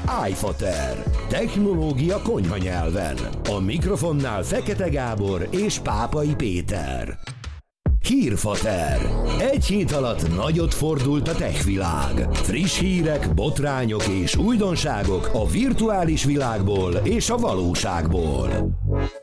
iFater. Technológia konyha nyelven. A mikrofonnál Fekete Gábor és Pápai Péter. Hírfater. Egy hét alatt nagyot fordult a techvilág. Friss hírek, botrányok és újdonságok a virtuális világból és a valóságból.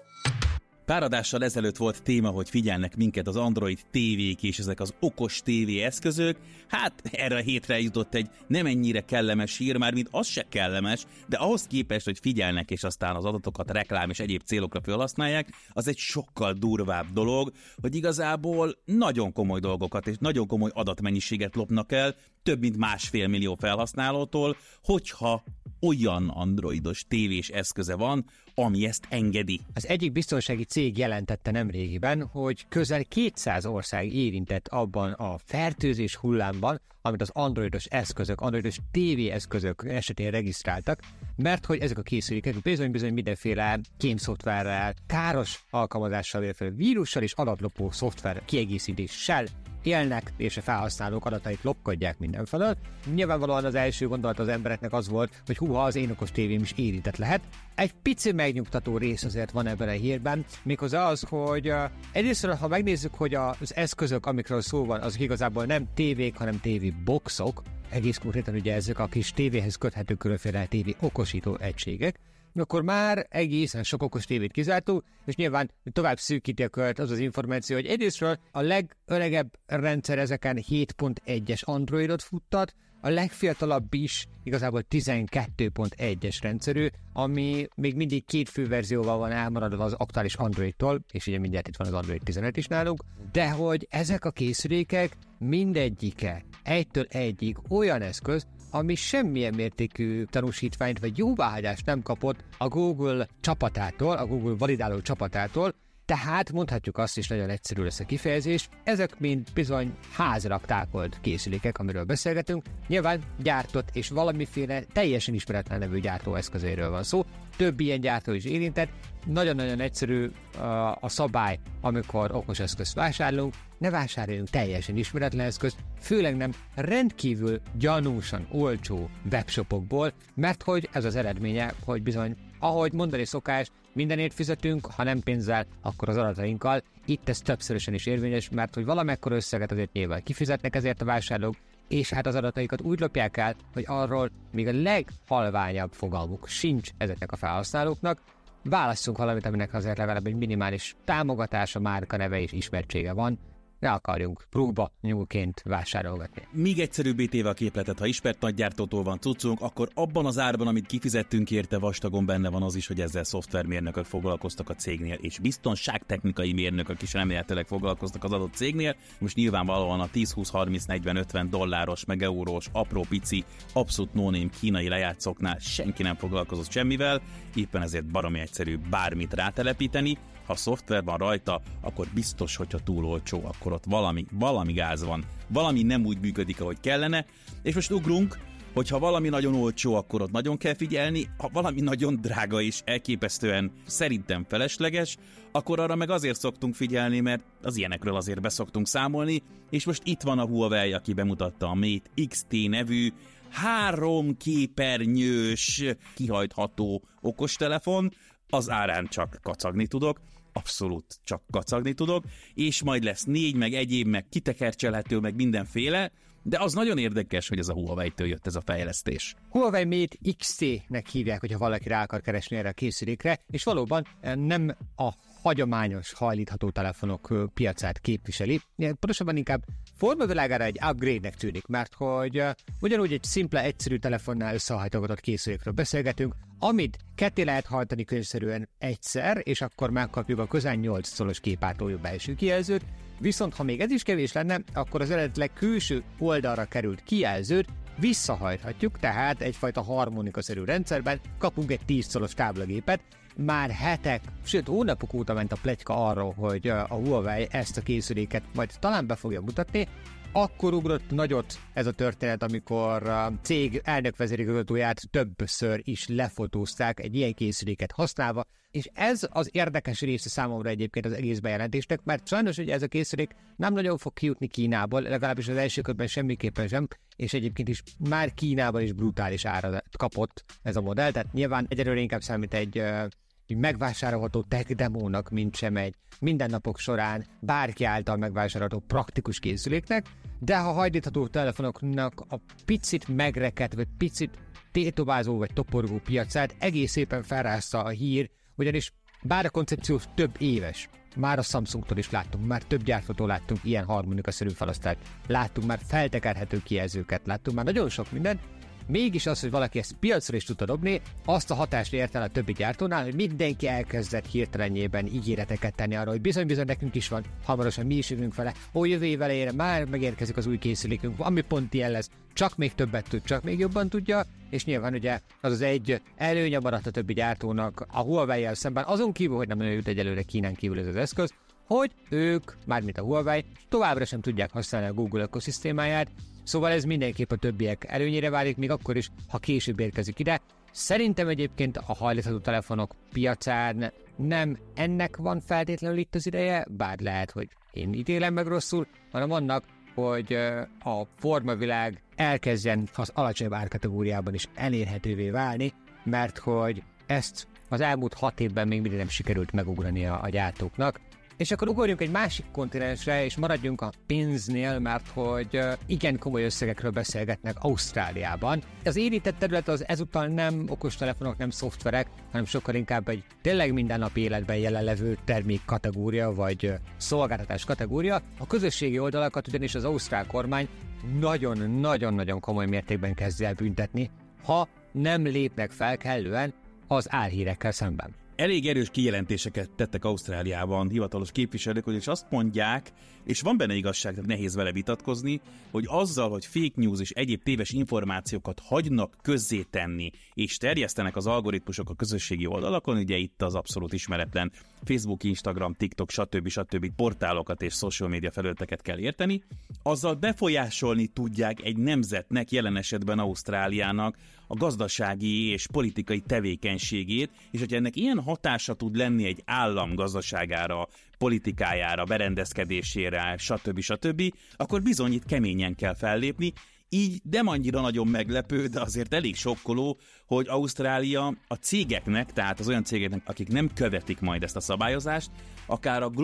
Pár adással ezelőtt volt téma, hogy figyelnek minket az Android tévék és ezek az okos tévé eszközök. Hát erre a hétre jutott egy nem ennyire kellemes hír, már mint az se kellemes, de ahhoz képest, hogy figyelnek és aztán az adatokat reklám és egyéb célokra felhasználják, az egy sokkal durvább dolog, hogy igazából nagyon komoly dolgokat és nagyon komoly adatmennyiséget lopnak el, több mint 1,5 millió felhasználótól, hogyha olyan androidos tévés eszköze van, ami ezt engedi. Az egyik biztonsági cég jelentette nemrégiben, hogy közel 200 ország érintett abban a fertőzés hullámban, amit az androidos eszközök, androidos TV eszközök esetén regisztráltak, mert hogy ezek a készülékek bizony-bizony mindenféle kémszoftverrel, káros alkalmazással, illetve vírussal és adatlopó szoftver kiegészítéssel élnek, és a felhasználók adatait lopkodják mindenfelől. Nyilvánvalóan az első gondolat az embereknek az volt, hogy húha, az én okos tévém is érintett lehet. Egy pici megnyugtató rész azért van ebben a hírben, méghozzá az, hogy egyrészt, ha megnézzük, hogy az eszközök, amikről szó van, azok igazából nem tévék, hanem tévéboxok, egész konkrétan ugye ezek a kis tévéhez köthető különféle tévé okosító egységek, akkor már egészen sok okos tévét kizártunk, és nyilván tovább szűkíti a kört az az információ, hogy egyrésztről a legöregebb rendszer ezeken 7.1-es Androidot futtat, a legfiatalabb is igazából 12.1-es rendszerű, ami még mindig 2 fő verzióval van elmaradva az aktuális Androidtól, és ugye mindjárt itt van az Android 15 is nálunk, de hogy ezek a készülékek mindegyike egytől egyig olyan eszköz, ami semmilyen mértékű tanúsítványt vagy jóváhagyást nem kapott a Google csapatától, a Google validáló csapatától, tehát mondhatjuk azt is, nagyon egyszerű lesz a kifejezés, ezek mind bizony házilag tákolt készülékek, amiről beszélgetünk, nyilván gyártott és valamiféle teljesen ismeretlen nevű gyártóeszközéről van szó, több ilyen gyártó is érintett, nagyon-nagyon egyszerű a szabály, amikor okos eszközt vásárolunk, ne vásároljunk teljesen ismeretlen eszközt, főleg nem rendkívül gyanúsan olcsó webshopokból, mert hogy ez az eredménye, hogy bizony, ahogy mondani szokás, mindenért fizetünk, ha nem pénzzel, akkor az adatainkkal. Itt ez többszörösen is érvényes, mert hogy valamekkora összeget azért nyilván kifizetnek ezért a vásárlók, és hát az adataikat úgy lopják el, hogy arról még a leghalványabb fogalmuk sincs ezeknek a felhasználóknak. Válasszunk valamit, aminek azért legalább egy minimális támogatása, márka neve és ismertsége van. Ne akarjunk próba nyúlként vásárolgatni. Még egyszerűbbé téve a képletet, ha ismert nagygyártótól van cuccunk, akkor abban az árban, amit kifizettünk érte, vastagon benne van az is, hogy ezzel szoftvermérnökök foglalkoztak a cégnél, és biztonságtechnikai mérnökök is remélhetőleg foglalkoztak az adott cégnél. Most nyilvánvalóan a 10, 20, 30, 40, 50 dolláros, meg eurós, apró pici, abszolút no-name kínai lejátszóknál senki nem foglalkozott semmivel, éppen ezért baromi egyszerű bármit rátelepíteni. Ha szoftver van rajta, akkor biztos, hogyha túl olcsó, akkor ott valami gáz van. Valami nem úgy működik, ahogy kellene, és most ugrunk, hogyha valami nagyon olcsó, akkor ott nagyon kell figyelni, ha valami nagyon drága és elképesztően szerintem felesleges, akkor arra meg azért szoktunk figyelni, mert az ilyenekről azért beszoktunk számolni, és most itt van a Huawei, aki bemutatta a Mate XT nevű 3 képernyős, kihajtható okostelefon, az árán csak kacagni tudok, abszolút csak kacagni tudok, és majd lesz 4, meg egyéb, meg kitekercselhető, meg mindenféle, de az nagyon érdekes, hogy ez a Huawei-től jött ez a fejlesztés. Huawei Mate XT-nek hívják, hogyha valaki rá akar keresni erre a készülékre, és valóban nem a hagyományos hajlítható telefonok piacát képviseli. Pontosabban inkább formavilágára egy upgrade-nek tűnik, mert hogy ugyanúgy egy szimpla, egyszerű telefonnál összehajtogatott készülékről beszélgetünk, amit ketté lehet hajtani könyvszerűen egyszer, és akkor megkapjuk a közel 8 szoros képátlójú belső kijelzőt, viszont ha még ez is kevés lenne, akkor az eredetileg külső oldalra került kijelzőt visszahajthatjuk, tehát egyfajta harmonikaszerű rendszerben kapunk egy 10 szoros táblagépet. Már hetek, sőt hónapok óta ment a pletyka arról, hogy a Huawei ezt a készüléket majd talán be fogja mutatni. Akkor ugrott nagyot ez a történet, amikor a cég elnökvezérigazgatóját többször is lefotózták egy ilyen készüléket használva, és ez az érdekes része számomra egyébként az egész bejelentésnek, mert sajnos ugye ez a készülék nem nagyon fog kijutni Kínából, legalábbis az első körben semmiképpen sem, és egyébként is már Kínában is brutális árat kapott ez a modell, tehát nyilván egyelőre inkább számít egy megvásárolható tech demónak, mint sem egy mindennapok során bárki által megvásárolható praktikus készüléknek, de ha hajlítható telefonoknak a picit megrekedt, vagy picit tétovázó vagy toporgó piacát egész szépen felrázta a hír, ugyanis bár a koncepció több éves, már a Samsungtól is láttunk, már több gyártótól láttunk ilyen harmonikaszerű felosztást, láttunk már feltekerhető kijelzőket, láttunk már nagyon sok mindent, mégis az, hogy valaki ezt piacra is tudta dobni, azt a hatást ért el a többi gyártónál, hogy mindenki elkezdett hirtelenjében ígéreteket tenni arra, hogy bizony nekünk is van, hamarosan mi is jövünk vele, jövő év elejére már megérkezik az új készülékünk, ami pont ilyen lesz, csak még többet tud, csak még jobban tudja, és nyilván ugye az egy előnye maradt a többi gyártónak a Huawei-jel szemben, azon kívül, hogy nem nagyon jut egyelőre Kínán kívül ez az eszköz, hogy ők, mármint a Huawei, továbbra sem tudják használni a Google ökoszisztémáját, szóval ez mindenképp a többiek előnyére válik, még akkor is, ha később érkezik ide. Szerintem egyébként a hajlítható telefonok piacán nem ennek van feltétlenül itt az ideje, bár lehet, hogy én ítélem meg rosszul, hanem annak, hogy a formavilág elkezdjen az alacsonyabb árkategóriában is elérhetővé válni, mert hogy ezt az elmúlt 6 évben még mindig nem sikerült megugrania a gyártóknak. És akkor ugorjunk egy másik kontinensre, és maradjunk a pénznél, mert hogy igen komoly összegekről beszélgetnek Ausztráliában. Az érintett terület az ezúttal nem okostelefonok, nem szoftverek, hanem sokkal inkább egy tényleg mindennapi életben jelenlevő termék kategória, vagy szolgáltatás kategória. A közösségi oldalakat ugyanis az ausztrál kormány nagyon-nagyon komoly mértékben kezd el büntetni, ha nem lépnek fel kellően az álhírekkel szemben. Elég erős kijelentéseket tettek Ausztráliában hivatalos képviselők, és azt mondják, és van benne igazság, tehát nehéz vele vitatkozni, hogy azzal, hogy fake news és egyéb téves információkat hagynak közzétenni, és terjesztenek az algoritmusok a közösségi oldalakon, ugye itt az abszolút ismeretlen Facebook, Instagram, TikTok, stb. Portálokat és social media felületeket kell érteni, azzal befolyásolni tudják egy nemzetnek, jelen esetben Ausztráliának a gazdasági és politikai tevékenységét, és hogyha ennek ilyen hatása tud lenni egy állam gazdaságára, politikájára, berendezkedésére, stb., akkor bizony itt keményen kell fellépni. Így nem annyira nagyon meglepő, de azért elég sokkoló, hogy Ausztrália a cégeknek, tehát az olyan cégeknek, akik nem követik majd ezt a szabályozást, akár a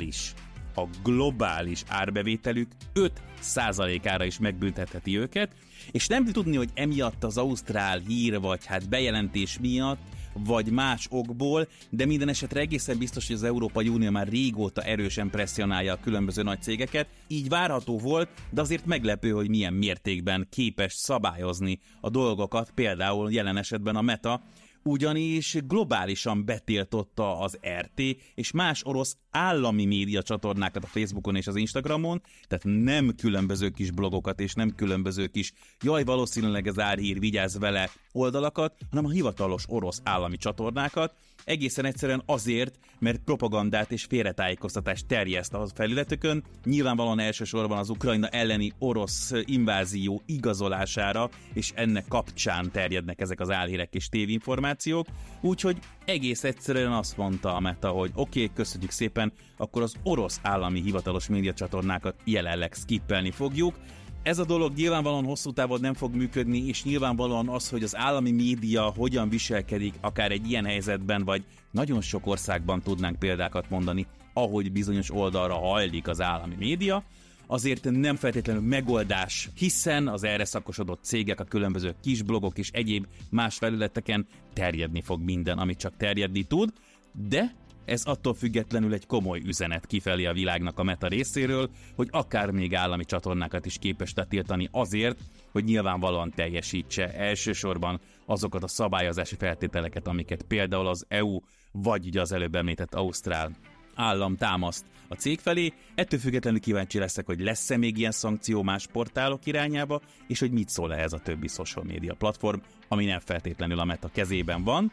globális árbevételük 5%-ára is megbüntetheti őket, és nem tudni, hogy emiatt az ausztrál hír, vagy hát bejelentés miatt, vagy más okból, de minden esetre egészen biztos, hogy az Európai Unió már régóta erősen presszionálja a különböző nagy cégeket, így várható volt, de azért meglepő, hogy milyen mértékben képes szabályozni a dolgokat, például jelen esetben a Meta, ugyanis globálisan betiltotta az RT és más orosz állami média csatornákat a Facebookon és az Instagramon, tehát nem különböző kis blogokat és nem különböző kis valószínűleg ez árhír, vigyázz vele oldalakat, hanem a hivatalos orosz állami csatornákat, egészen egyszerűen azért, mert propagandát és félretájékoztatást terjeszt a felületükön, nyilvánvalóan elsősorban az Ukrajna elleni orosz invázió igazolására, és ennek kapcsán terjednek ezek az álhírek és tévinformációk, úgyhogy egész egyszerűen azt mondta a Meta, hogy oké, köszönjük szépen, akkor az orosz állami hivatalos médiacsatornákat jelenleg skippelni fogjuk. Ez a dolog nyilvánvalóan hosszú távon nem fog működni, és nyilvánvalóan az, hogy az állami média hogyan viselkedik akár egy ilyen helyzetben, vagy nagyon sok országban tudnánk példákat mondani, ahogy bizonyos oldalra hajlik az állami média, azért nem feltétlenül megoldás, hiszen az erre szakosodott cégek, a különböző kis blogok és egyéb más felületeken terjedni fog minden, amit csak terjedni tud, de ez attól függetlenül egy komoly üzenet kifelé a világnak a Meta részéről, hogy akár még állami csatornákat is képes letiltani azért, hogy nyilvánvalóan teljesítse elsősorban azokat a szabályozási feltételeket, amiket például az EU, vagy ugye az előbb említett ausztrál állam támaszt a cég felé. Ettől függetlenül kíváncsi leszek, hogy lesz-e még ilyen szankció más portálok irányába, és hogy mit szól ehhez a többi social media platform, ami nem feltétlenül a Meta kezében van.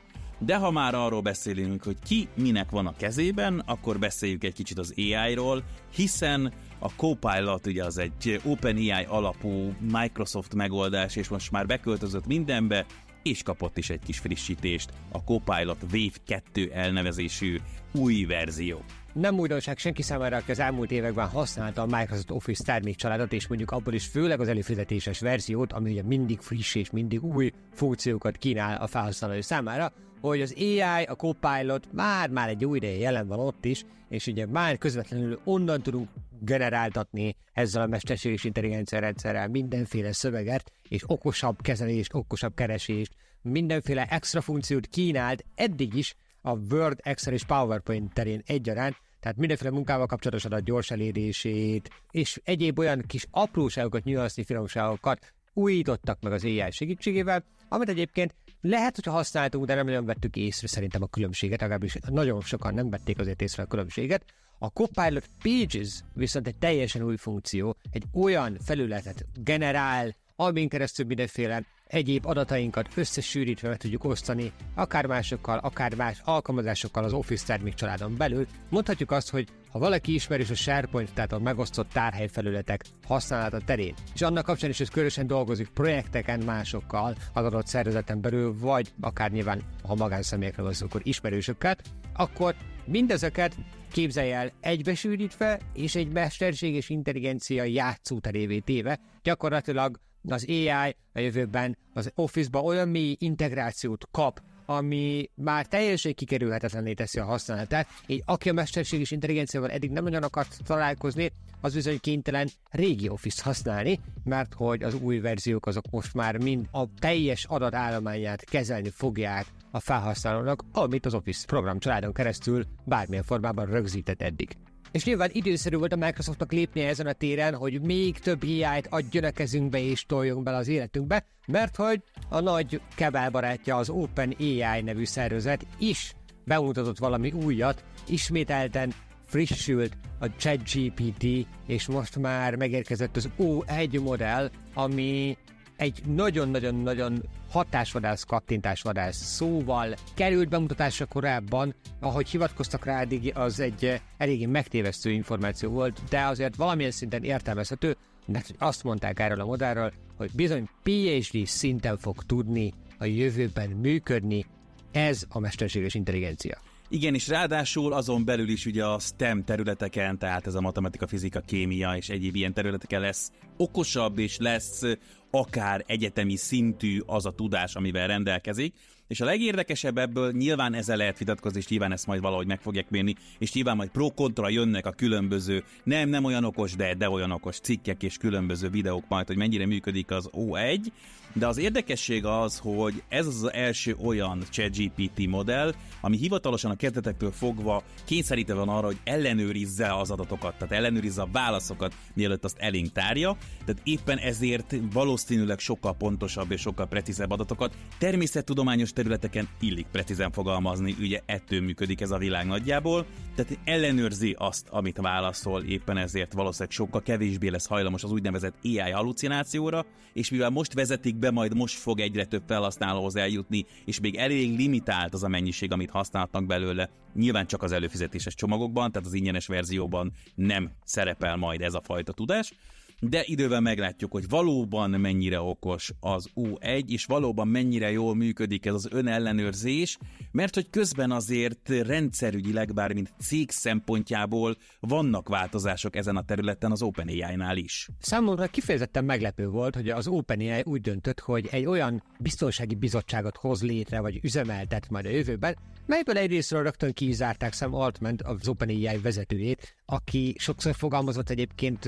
De ha már arról beszélünk, hogy ki minek van a kezében, akkor beszéljük egy kicsit az AI-ról, hiszen a Copilot ugye az egy OpenAI alapú Microsoft megoldás, és most már beköltözött mindenbe, és kapott is egy kis frissítést, a Copilot Wave 2 elnevezésű új verzió. Nem újdonság senki számára, aki az elmúlt években használta a Microsoft Office termékcsaládot, és mondjuk abból is főleg az előfizetéses verziót, ami ugye mindig friss és mindig új funkciókat kínál a felhasználói számára, hogy az AI, a Copilot már egy új ideje jelen van ott is, és ugye már közvetlenül onnan tudunk generáltatni ezzel a mesterséges intelligencia rendszerrel mindenféle szöveget, és okosabb kezelést, okosabb keresést, mindenféle extra funkciót kínált eddig is a Word, Excel és PowerPoint terén egyaránt, tehát mindenféle munkával kapcsolatos adat gyors elérését, és egyéb olyan kis apróságokat, nyugaszni finomságokat újítottak meg az AI segítségével, amit egyébként lehet, hogyha használtunk, de nem nagyon vettük észre szerintem a különbséget, legalábbis nagyon sokan nem vették azért észre a különbséget. A Copilot Pages viszont egy teljesen új funkció, egy olyan felületet generál, amin keresztül mindenféle egyéb adatainkat összesűrítve meg tudjuk osztani, akár másokkal, akár más alkalmazásokkal az Office termékcsaládon belül. Mondhatjuk azt, hogy ha valaki ismerős a SharePoint, tehát a megosztott tárhelyfelületek használata terén, és annak kapcsán is közösen dolgozik projekteken másokkal az adott szervezeten belül, vagy akár nyilván, ha magánszemélyekre van szó, akkor ismerősöket, akkor mindezeket képzelj el egybesűrítve, és egy mesterséges intelligencia játszóterévé téve, gyakorlatilag az AI a jövőben az Office-ba olyan mély integrációt kap, ami már teljesen kikerülhetetlenné teszi a használatát, így aki a mesterséges intelligenciával eddig nem nagyon akart találkozni, az bizony kénytelen régi Office használni, mert hogy az új verziók azok most már mind a teljes adatállományát kezelni fogják a felhasználónak, amit az Office programcsaládon keresztül bármilyen formában rögzített eddig. És nyilván időszerű volt a Microsoftnak lépnie ezen a téren, hogy még több AI-t adjon a kezünkbe és toljunk bele az életünkbe, mert hogy a nagy kebelbarátja, az OpenAI nevű szervezet is bemutatott valami újat, ismételten frissült a ChatGPT, és most már megérkezett az O1 modell, ami egy nagyon-nagyon-nagyon hatásvadász, kattintásvadász szóval került bemutatásra korábban, ahogy hivatkoztak rá eddig, az egy eléggé megtévesztő információ volt, de azért valamilyen szinten értelmezhető, mert azt mondták erről a modellről, hogy bizony PhD szinten fog tudni a jövőben működni ez a mesterséges intelligencia. Igen, és ráadásul azon belül is ugye a STEM területeken, tehát ez a matematika, fizika, kémia és egyéb ilyen területeken lesz okosabb, és lesz akár egyetemi szintű az a tudás, amivel rendelkezik. És a legérdekesebb ebből, nyilván ezzel lehet vitatkozni, és nyilván ezt majd valahogy meg fogják mérni, és nyilván majd pro-kontra jönnek a különböző, nem olyan okos, de olyan okos cikkek és különböző videók majd, hogy mennyire működik az O1, de az érdekesség az, hogy ez az első olyan ChatGPT modell, ami hivatalosan a kezdetektől fogva kényszerítve van arra, hogy ellenőrizze az adatokat, tehát ellenőrizze a válaszokat, mielőtt azt elénk tárja, tehát éppen ezért valószínűleg sokkal pontosabb és sokkal precízebb adatokat természettudományos területeken illik precízen fogalmazni, ugye ettől működik ez a világ nagyjából, tehát ellenőrzi azt, amit válaszol, éppen ezért valószínűleg sokkal kevésbé lesz hajlamos az úgynevezett AI hallucinációra, és mivel most vezetik be, majd most fog egyre több felhasználóhoz eljutni, és még elég limitált az a mennyiség, amit használhatnak belőle, nyilván csak az előfizetéses csomagokban, tehát az ingyenes verzióban nem szerepel majd ez a fajta tudás, de idővel meglátjuk, hogy valóban mennyire okos az O1, és valóban mennyire jól működik ez az önellenőrzés, mert hogy közben azért rendszerügyileg, bármint cég szempontjából vannak változások ezen a területen az OpenAI-nál is. Számomra kifejezetten meglepő volt, hogy az OpenAI úgy döntött, hogy egy olyan biztonsági bizottságot hoz létre, vagy üzemeltet majd a jövőben, melyből egyrésztről rögtön ki is zárták Sam Altman, az OpenAI vezetőjét, aki sokszor fogalmazott egyébként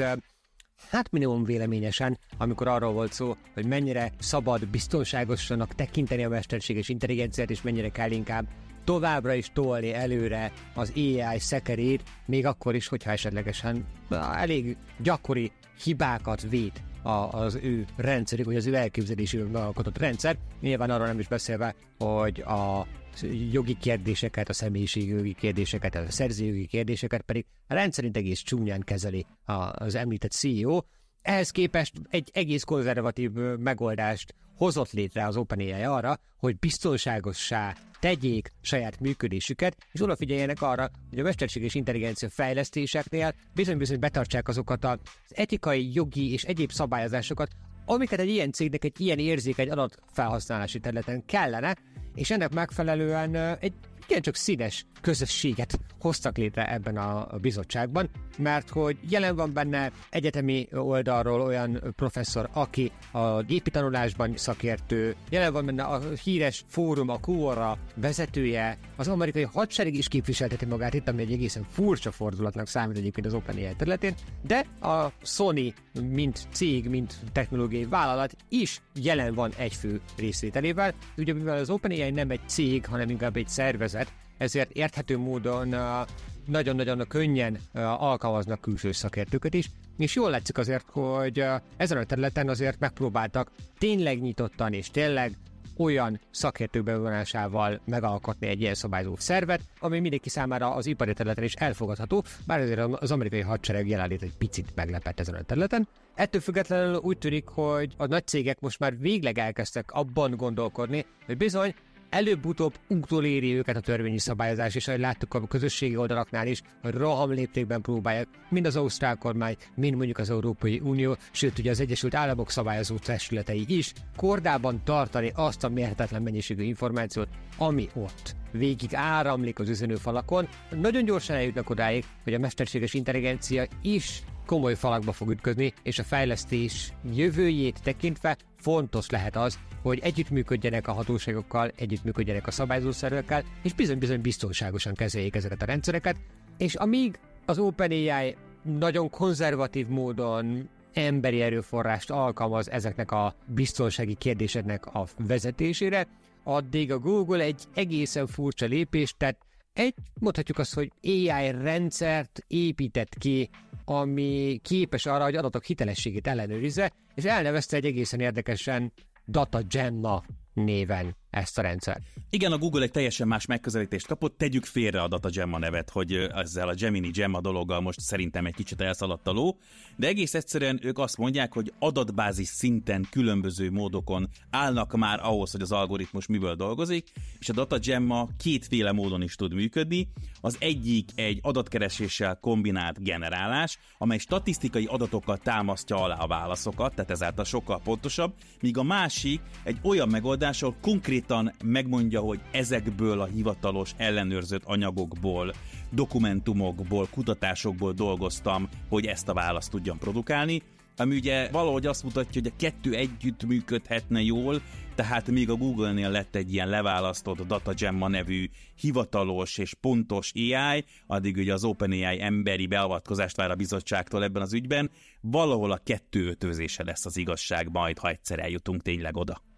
minimum véleményesen, amikor arról volt szó, hogy mennyire szabad biztonságosnak tekinteni a mesterséges intelligenciát, és mennyire kell inkább továbbra is tolni előre az AI szekerét, még akkor is, hogyha esetlegesen elég gyakori hibákat véd az ő rendszerük, vagy az ő elképzelésük alkotott rendszer. Nyilván arról nem is beszélve, hogy a jogi kérdéseket, a személyiségjogi kérdéseket, a szerzőjogi kérdéseket pedig rendszerint egész csúnyán kezeli az említett CEO. Ehhez képest egy egész konzervatív megoldást hozott létre az OpenAI arra, hogy biztonságossá tegyék saját működésüket, és odafigyeljenek arra, hogy a mesterséges intelligencia fejlesztéseknél bizony-bizony betartsák azokat az etikai, jogi és egyéb szabályozásokat, amiket egy ilyen cégnek egy ilyen érzékeny adatfelhasználási területen kellene, és ennek megfelelően egy igencsak színes közösséget hoztak létre ebben a bizottságban, mert hogy jelen van benne egyetemi oldalról olyan professzor, aki a gépi tanulásban szakértő, jelen van benne a híres fórum, a Quora vezetője, az amerikai hadsereg is képviselteti magát itt, ami egy egészen furcsa fordulatnak számít egyébként az OpenAI területén, de a Sony, mint cég, mint technológiai vállalat is jelen van egy fő részvételével. Ugye mivel az OpenAI nem egy cég, hanem inkább egy szervezet, ezért érthető módon nagyon-nagyon könnyen alkalmaznak külső szakértőket is, és jól látszik azért, hogy ezen a területen azért megpróbáltak tényleg nyitottan és tényleg olyan szakértők bevonásával megalkotni egy ilyen szabályozó szervet, ami mindenki számára az ipari területen is elfogadható, bár azért az amerikai hadsereg jelenlét egy picit meglepett ezen a területen. Ettől függetlenül úgy tűnik, hogy a nagy cégek most már végleg elkezdtek abban gondolkodni, hogy bizony előbb-utóbb utoléri őket a törvényi szabályozás, és ahogy láttuk a közösségi oldalaknál is, hogy rohamléptékben próbálják mind az ausztrál kormány, mind mondjuk az Európai Unió, sőt ugye az Egyesült Államok szabályozó testületei is kordában tartani azt a mérhetetlen mennyiségű információt, ami ott végig áramlik az üzenőfalakon. Nagyon gyorsan eljutnak odáig, hogy a mesterséges intelligencia is komoly falakba fog ütközni, és a fejlesztés jövőjét tekintve fontos lehet az, hogy együttműködjenek a hatóságokkal, együttműködjenek a szabályozószervekkel, és bizony-bizony biztonságosan kezeljék ezeket a rendszereket, és amíg az OpenAI nagyon konzervatív módon emberi erőforrást alkalmaz ezeknek a biztonsági kérdéseknek a vezetésére, addig a Google egy egészen furcsa lépést tett, mondhatjuk azt, hogy AI rendszert épített ki, ami képes arra, hogy adatok hitelességét ellenőrizze, és elnevezte egy egészen érdekesen Data Gemma néven ezt a rendszert. Igen, a Google egy teljesen más megközelítést kapott, tegyük félre a Data Gemma nevet, hogy ezzel a Gemini Gemma dologgal most szerintem egy kicsit elszaladt a ló, de egész egyszerűen ők azt mondják, hogy adatbázis szinten különböző módokon állnak már ahhoz, hogy az algoritmus miből dolgozik, és a Data Gemma kétféle módon is tud működni. Az egyik egy adatkereséssel kombinált generálás, amely statisztikai adatokkal támasztja alá a válaszokat, tehát ezáltal sokkal pontosabb, míg a másik egy olyan megoldás, ahol konkrétan megmondja, hogy ezekből a hivatalos ellenőrzött anyagokból, dokumentumokból, kutatásokból dolgoztam, hogy ezt a választ tudjam produkálni, ami ugye valahogy azt mutatja, hogy a kettő együtt működhetne jól, tehát még a Google-nél lett egy ilyen leválasztott Data Gemma nevű hivatalos és pontos AI, addig ugye az OpenAI emberi beavatkozást vár a bizottságtól ebben az ügyben, valahol a kettő ötvözése lesz az igazság majd, ha egyszer eljutunk tényleg oda.